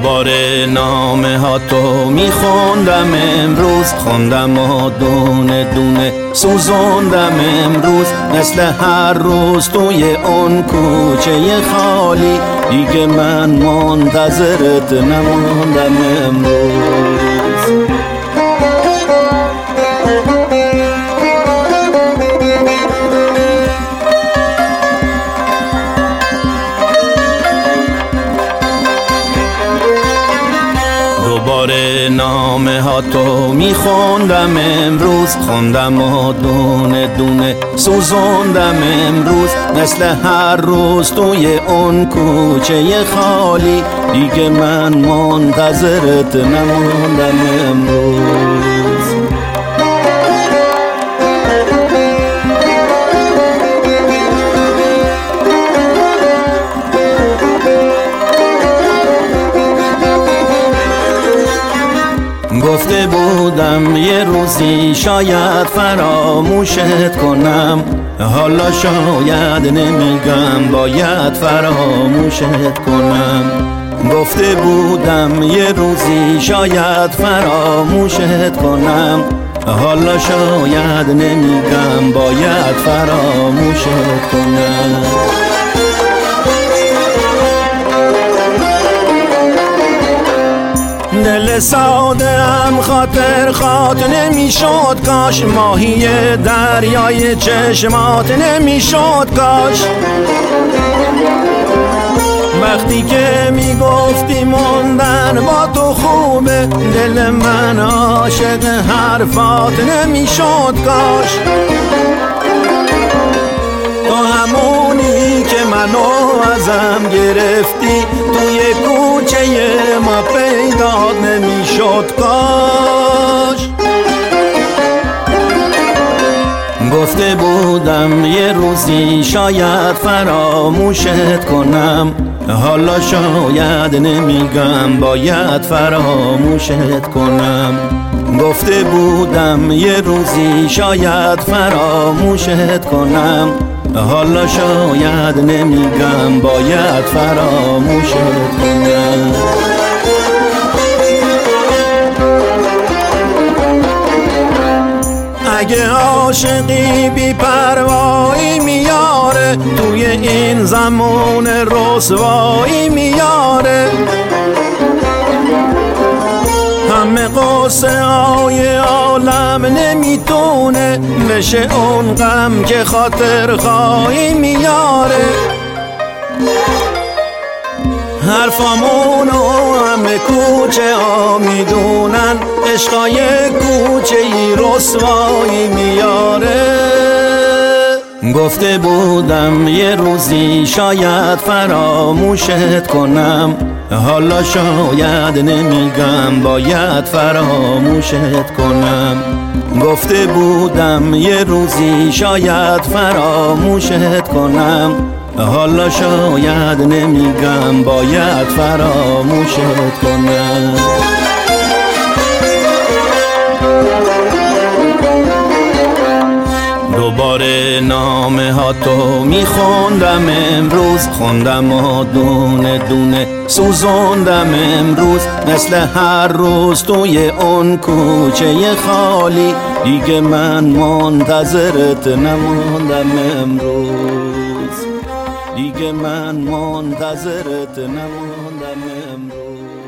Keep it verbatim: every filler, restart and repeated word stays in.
دوباره نامه ها تو میخوندم امروز، خوندم و دونه دونه سوزوندم امروز، مثل هر روز توی اون کوچه خالی، دیگه من منتظرت نموندم امروز. دوباره نامه ها تو میخوندم امروز، خوندم و دونه دونه سوزوندم امروز، مثل هر روز توی اون کوچه خالی، دیگه من منتظرت نموندم امروز. گفته بودم یه روزی شاید فراموشت کنم، حالا شاید نمیگم باید فراموشت کنم. گفته بودم یه روزی شاید فراموشت کنم، حالا شاید نمیگم باید فراموشت کنم. دل ساده ام خاطر خاط نمیشد کاش، ماهی دریای چشمات نمیشد کاش. وقتی که میگفتی موندن با تو خوبه، دل من عاشق حرفات نمیشد کاش. تو همونی که منو ازم گرفتی، توی کوچه ما پیدات نمیشد کاش. گفته بودم یه روزی شاید فراموشت کنم، حالا شاید نمیگم باید فراموشت کنم. گفته بودم یه روزی شاید فراموشت کنم، حالا شاید نمیگم باید فراموشت کنم. اگه عاشقی بی پروایی میاره، توی این زمان رسوایی میاره. همه قصه های عالم نمیتونه بشه اون غم که خاطر خواهی میاره. حرفامونو همه کوچه ها میدونن، عشقای کوچه ای رسوایی میاره. گفته بودم یه روزی شاید فراموشت کنم، حالا شاید نمیگم باید فراموشت کنم. گفته بودم یه روزی شاید فراموشت کنم، حالا شاید نمیگم باید فراموشت کنم. دوباره نامه ها تو میخوندم امروز، خوندم و دونه دونه سوزوندم امروز، مثل هر روز توی اون کوچه خالی، دیگه من منتظرت نموندم امروز، دیگه من منتظرت نموندم امروز.